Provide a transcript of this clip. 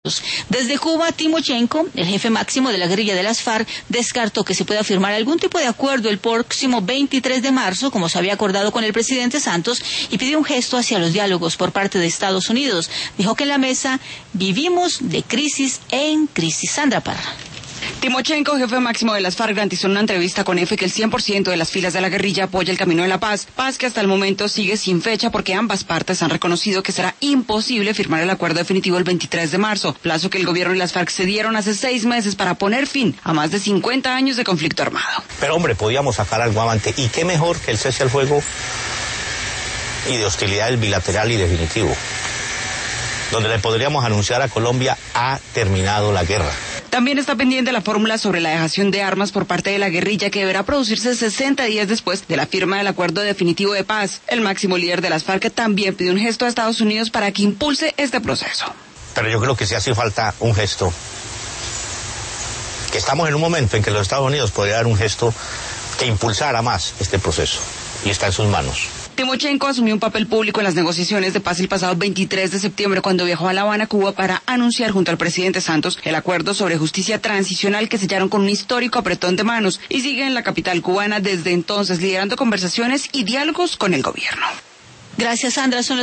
Desde Cuba, Timochenko, el jefe máximo de la guerrilla de las FARC, descartó que se pueda firmar algún tipo de acuerdo el próximo 23 de marzo, como se había acordado con el presidente Santos, y pidió un gesto hacia los diálogos por parte de Estados Unidos. Dijo que en la mesa vivimos de crisis en crisis. Sandra Parra. Timochenko, jefe máximo de las FARC, garantizó en una entrevista con EFE que el 100% de las filas de la guerrilla apoya el camino de la paz que hasta el momento sigue sin fecha porque ambas partes han reconocido que será imposible firmar el acuerdo definitivo el 23 de marzo, plazo que el gobierno y las FARC se dieron hace 6 meses para poner fin a más de 50 años de conflicto armado. Pero hombre, podíamos sacar algo avante, y qué mejor que el cese al fuego y de hostilidades bilateral y definitivo, donde le podríamos anunciar a Colombia: ha terminado la guerra. También está pendiente la fórmula sobre la dejación de armas por parte de la guerrilla, que deberá producirse 60 días después de la firma del acuerdo definitivo de paz. El máximo líder de las FARC también pidió un gesto a Estados Unidos para que impulse este proceso. Pero yo creo que sí hace falta un gesto, que estamos en un momento en que los Estados Unidos podría dar un gesto que impulsara más este proceso, y está en sus manos. Timochenko asumió un papel público en las negociaciones de paz el pasado 23 de septiembre cuando viajó a La Habana, Cuba, para anunciar junto al presidente Santos el acuerdo sobre justicia transicional que sellaron con un histórico apretón de manos, y sigue en la capital cubana desde entonces liderando conversaciones y diálogos con el gobierno. Gracias, Sandra.